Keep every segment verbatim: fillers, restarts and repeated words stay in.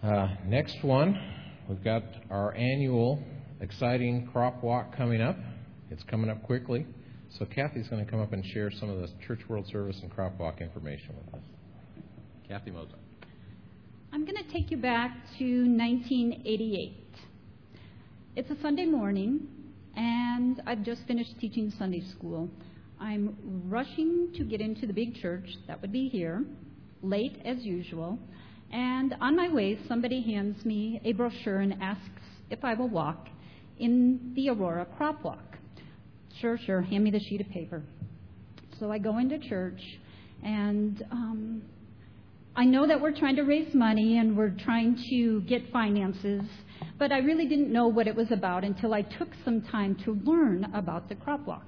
Uh, next one, we've got our annual exciting crop walk coming up. It's coming up quickly. So Kathy's going to come up and share some of the Church World Service and crop walk information with us. Kathy Mozart. I'm going to take you back to nineteen eighty-eight. It's a Sunday morning, and I've just finished teaching Sunday school. I'm rushing to get into the big church, that would be here, late as usual. And on my way, somebody hands me a brochure and asks if I will walk in the Aurora Crop Walk. Sure, sure, hand me the sheet of paper. So I go into church, and um, I know that we're trying to raise money and we're trying to get finances, but I really didn't know what it was about until I took some time to learn about the crop walk.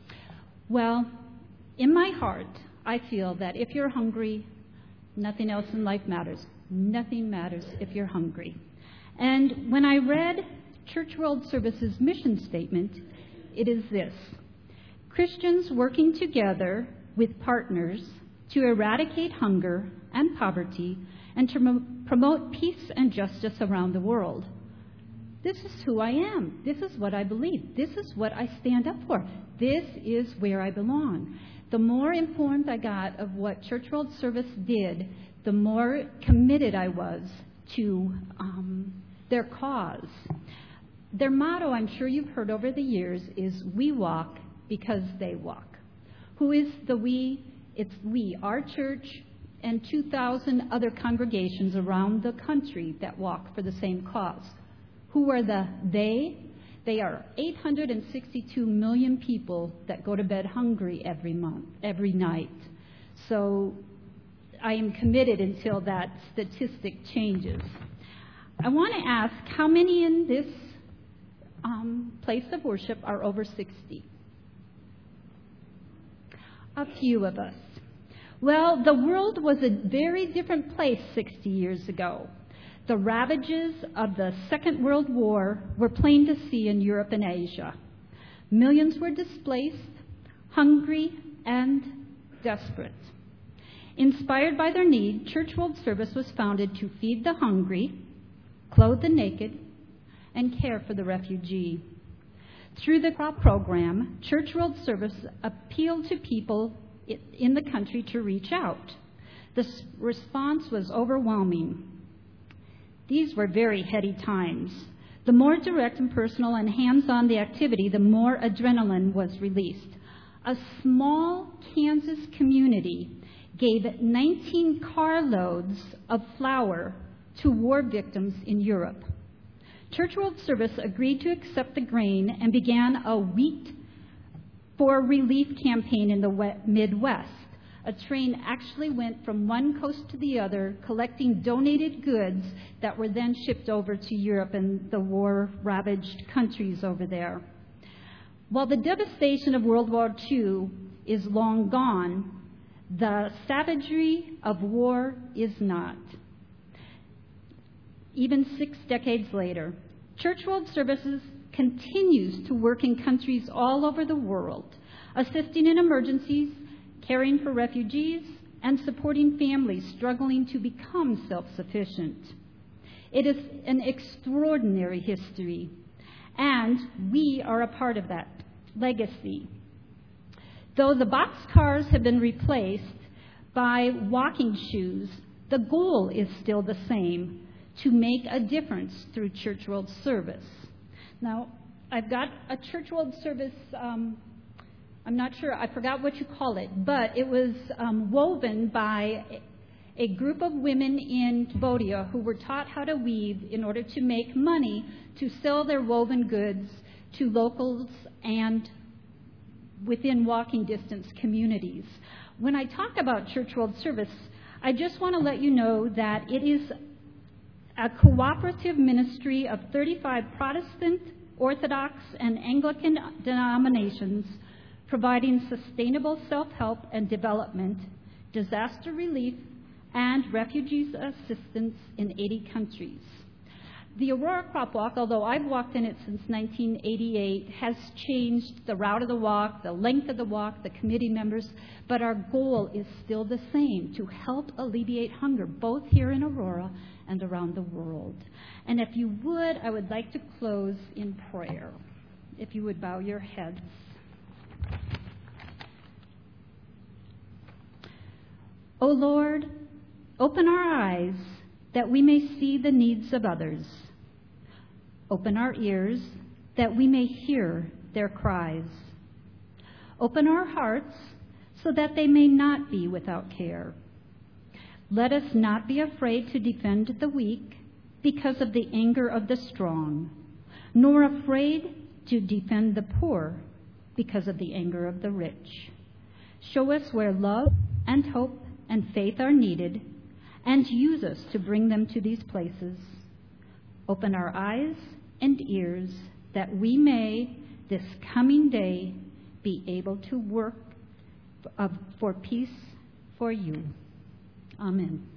Well, in my heart, I feel that if you're hungry, nothing else in life matters. Nothing matters if you're hungry. And when I read Church World Service's mission statement, it is this: Christians working together with partners to eradicate hunger and poverty and to m- promote peace and justice around the world. This is who I am. This is what I believe. This is what I stand up for. This is where I belong. The more informed I got of what Church World Service did, the more committed I was to um, their cause. Their motto, I'm sure you've heard over the years, is "We walk because they walk." Who is the we? It's we, our church, and two thousand other congregations around the country that walk for the same cause. Who are the they? They are eight hundred sixty-two million people that go to bed hungry every month, every night. So I am committed until that statistic changes. I want to ask, how many in this um, place of worship are over sixty? A few of us. Well, the world was a very different place sixty years ago. The ravages of the Second World War were plain to see in Europe and Asia. Millions were displaced, hungry, and desperate. Inspired by their need, Church World Service was founded to feed the hungry, clothe the naked, and care for the refugee. Through the crop program, Church World Service appealed to people in the country to reach out. The response was overwhelming. These were very heady times. The more direct and personal and hands-on the activity, the more adrenaline was released. A small Kansas community gave nineteen carloads of flour to war victims in Europe. Church World Service agreed to accept the grain and began a Wheat for Relief campaign in the Midwest. A train actually went from one coast to the other, collecting donated goods that were then shipped over to Europe and the war-ravaged countries over there. While the devastation of World War Two is long gone, the savagery of war is not. Even six decades later, Church World Services continues to work in countries all over the world, assisting in emergencies, caring for refugees, and supporting families struggling to become self-sufficient. It is an extraordinary history, and we are a part of that legacy. Though the boxcars have been replaced by walking shoes, the goal is still the same: to make a difference through Church World Service. Now, I've got a Church World Service um, I'm not sure, I forgot what you call it, but it was um, woven by a group of women in Cambodia who were taught how to weave in order to make money to sell their woven goods to locals and within walking distance communities. When I talk about Church World Service, I just want to let you know that it is a cooperative ministry of thirty-five Protestant, Orthodox, and Anglican denominations, providing sustainable self-help and development, disaster relief, and refugees assistance in eighty countries. The Aurora Crop Walk, although I've walked in it since nineteen eighty-eight, has changed the route of the walk, the length of the walk, the committee members, but our goal is still the same: to help alleviate hunger, both here in Aurora and around the world. And if you would, I would like to close in prayer. If you would bow your heads. O Lord, open our eyes that we may see the needs of others. Open our ears that we may hear their cries. Open our hearts so that they may not be without care. Let us not be afraid to defend the weak because of the anger of the strong, nor afraid to defend the poor because of the anger of the rich. Show us where love and hope and faith are needed, and use us to bring them to these places. Open our eyes and ears that we may, this coming day, be able to work for peace for you. Amen.